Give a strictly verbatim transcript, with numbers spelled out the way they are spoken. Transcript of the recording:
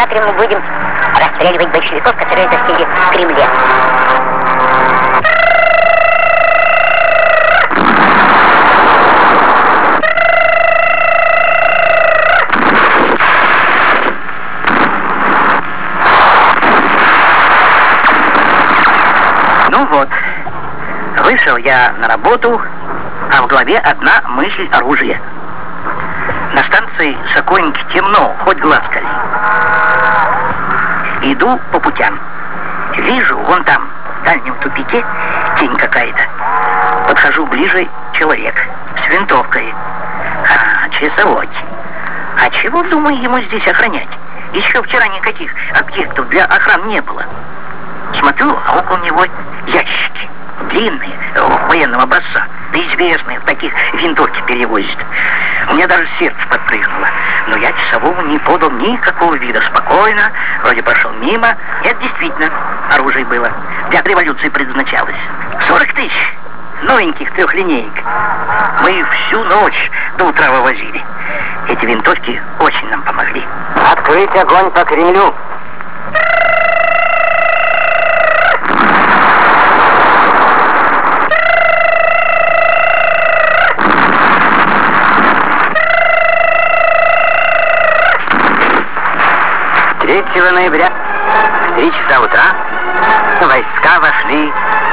посмотрим, мы будем расстреливать большевиков, которые засели в Кремле. Ну вот, вышел я на работу, а в голове одна мысль — оружие. На станции Сокольники темно, хоть глаз кали. Иду по путям. Вижу, вон там, в дальнем тупике, тень какая-то. Подхожу ближе, человек с винтовкой. А, часовой. А чего, думаю, ему здесь охранять? Еще вчера никаких объектов для охраны не было. Смотрю, а около него ящики. Длинные, военного образца. Да известные, в таких винтовки перевозят. У меня даже сердце подпрыгнуло. Но я часовому не подал никакого вида. Спокойно, вроде прошел мимо. Это действительно оружие было. Для революции предназначалось. сорок тысяч новеньких трехлинеек. Мы всю ночь до утра вывозили. Эти винтовки очень нам помогли. Открыть огонь по Кремлю. третьего ноября в три часа утра войска вошли